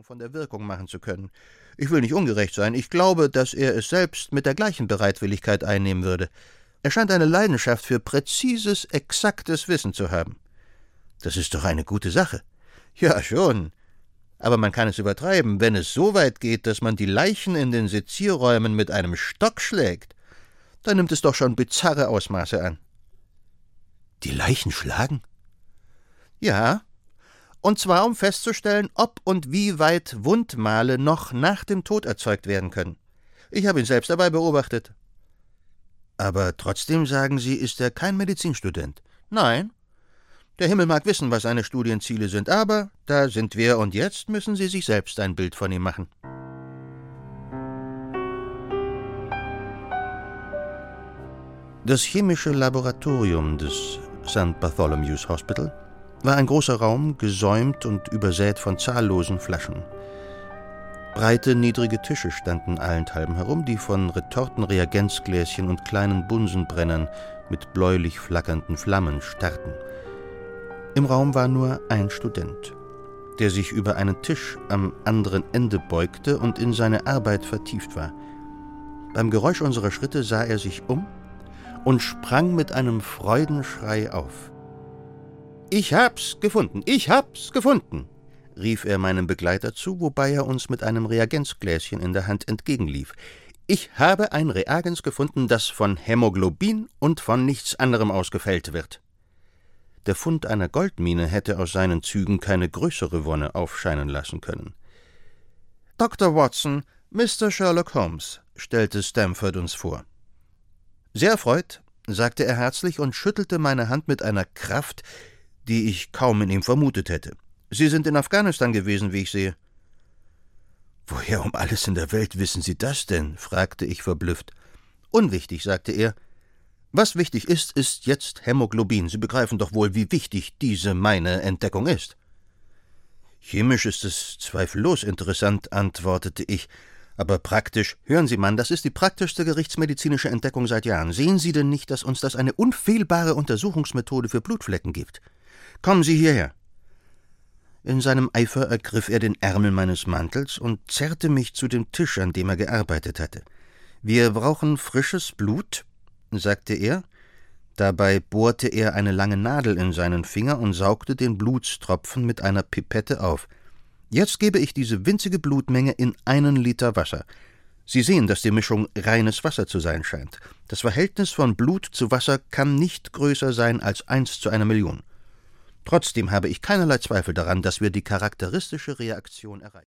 von der Wirkung machen zu können. Ich will nicht ungerecht sein, ich glaube, dass er es selbst mit der gleichen Bereitwilligkeit einnehmen würde. Er scheint eine Leidenschaft für präzises, exaktes Wissen zu haben. Das ist doch eine gute Sache. Ja, schon. Aber man kann es übertreiben, wenn es so weit geht, dass man die Leichen in den Sezierräumen mit einem Stock schlägt. Dann nimmt es doch schon bizarre Ausmaße an. Die Leichen schlagen? Ja, und zwar um festzustellen, ob und wie weit Wundmale noch nach dem Tod erzeugt werden können. Ich habe ihn selbst dabei beobachtet. Aber trotzdem, sagen Sie, ist er kein Medizinstudent? Nein. Der Himmel mag wissen, was seine Studienziele sind, aber da sind wir und jetzt müssen Sie sich selbst ein Bild von ihm machen. Das chemische Laboratorium des St. Bartholomew's Hospital war ein großer Raum, gesäumt und übersät von zahllosen Flaschen. Breite, niedrige Tische standen allenthalben herum, die von Retorten-Reagenzgläschen und kleinen Bunsenbrennern mit bläulich flackernden Flammen starrten. Im Raum war nur ein Student, der sich über einen Tisch am anderen Ende beugte und in seine Arbeit vertieft war. Beim Geräusch unserer Schritte sah er sich um und sprang mit einem Freudenschrei auf. »Ich hab's gefunden, ich hab's gefunden«, rief er meinem Begleiter zu, wobei er uns mit einem Reagenzgläschen in der Hand entgegenlief. »Ich habe ein Reagens gefunden, das von Hämoglobin und von nichts anderem ausgefällt wird.« Der Fund einer Goldmine hätte aus seinen Zügen keine größere Wonne aufscheinen lassen können. »Dr. Watson, Mr. Sherlock Holmes«, stellte Stamford uns vor. »Sehr erfreut«, sagte er herzlich und schüttelte meine Hand mit einer Kraft, die ich kaum in ihm vermutet hätte. »Sie sind in Afghanistan gewesen, wie ich sehe.« »Woher um alles in der Welt wissen Sie das denn?« fragte ich verblüfft. »Unwichtig«, sagte er. »Was wichtig ist, ist jetzt Hämoglobin. Sie begreifen doch wohl, wie wichtig diese meine Entdeckung ist.« »Chemisch ist es zweifellos interessant«, antwortete ich. »Aber praktisch, hören Sie, Mann, das ist die praktischste gerichtsmedizinische Entdeckung seit Jahren. Sehen Sie denn nicht, dass uns das eine unfehlbare Untersuchungsmethode für Blutflecken gibt? Kommen Sie hierher.« In seinem Eifer ergriff er den Ärmel meines Mantels und zerrte mich zu dem Tisch, an dem er gearbeitet hatte. »Wir brauchen frisches Blut«, sagte er. Dabei bohrte er eine lange Nadel in seinen Finger und saugte den Blutstropfen mit einer Pipette auf. »Jetzt gebe ich diese winzige Blutmenge in 1 Liter Wasser. Sie sehen, dass die Mischung reines Wasser zu sein scheint. Das Verhältnis von Blut zu Wasser kann nicht größer sein als 1 zu 1.000.000. Trotzdem habe ich keinerlei Zweifel daran, dass wir die charakteristische Reaktion erreichen.«